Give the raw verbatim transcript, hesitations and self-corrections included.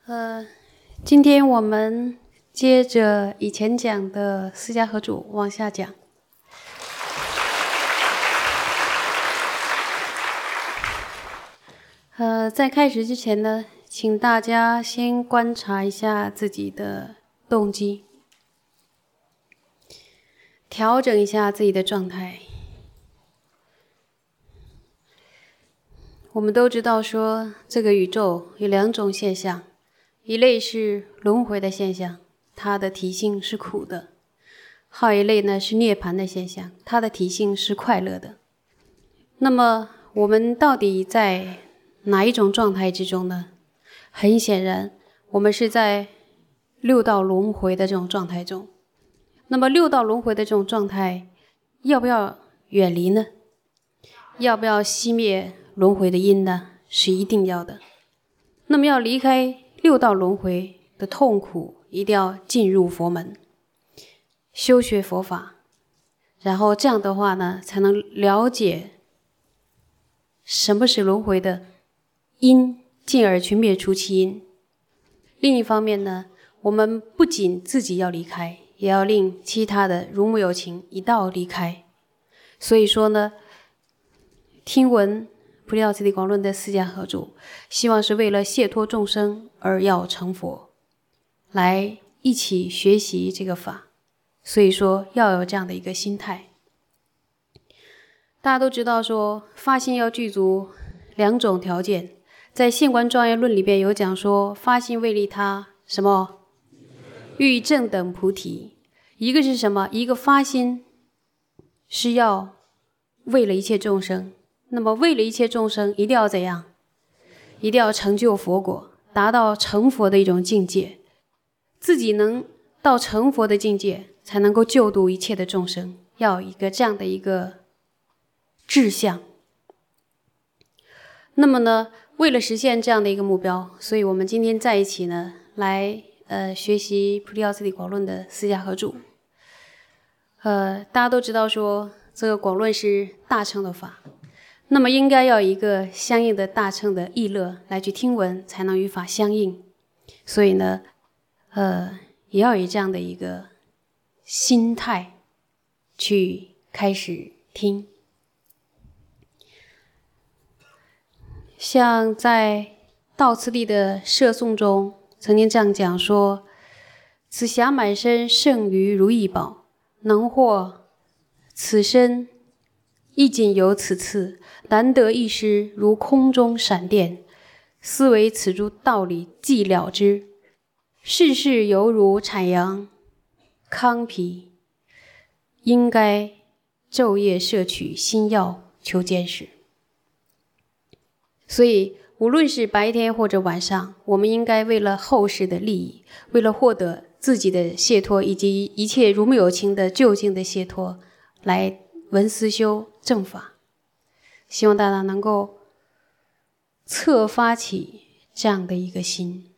呃，今天我们接着以前讲的释迦合主往下讲。呃，在开始之前呢，请大家先观察一下自己的动机，调整一下自己的状态。我们都知道说，这个宇宙有两种现象，一类是轮回的现象，它的体性是苦的；还有一类呢是涅槃的现象，它的体性是快乐的。那么我们到底在哪一种状态之中呢？很显然，我们是在六道轮回的这种状态中。那么六道轮回的这种状态，要不要远离呢？要不要熄灭轮回的因呢？是一定要的。那么要离开六道轮回的痛苦，一定要进入佛门，修学佛法，然后这样的话呢，才能了解什么是轮回的因，进而去灭除其因。另一方面呢，我们不仅自己要离开，也要令其他的如母有情一道离开。所以说呢，听闻菩提道次第广论的释迦合主，希望是为了解脱众生而要成佛，来一起学习这个法。所以说要有这样的一个心态。大家都知道说，发心要具足两种条件，在现观庄严论里边有讲说，发心为利他什么？欲正等菩提。一个是什么？一个发心是要为了一切众生，那么为了一切众生一定要怎样？一定要成就佛果，达到成佛的一种境界。自己能到成佛的境界，才能够救度一切的众生，要有一个这样的一个志向。那么呢，为了实现这样的一个目标，所以我们今天在一起呢，来呃学习菩提道次第广论的释迦合主。呃，大家都知道说，这个广论是大乘的法，那么应该要有一个相应的大乘的意乐来去听闻，才能与法相应。所以呢，呃，也要有这样的一个心态去开始听。像在道次第的摄颂中曾经这样讲说，此暇满身胜于如意宝，能获此身亦仅有此次，难得一失如空中闪电，思维此诸道理既了之，世事犹如产阳糠皮，应该昼夜摄取心药求见识。所以无论是白天或者晚上，我们应该为了后世的利益，为了获得自己的解脱以及一切如母有情的究竟的解脱，来闻思修正法。希望大家能够策发起这样的一个心。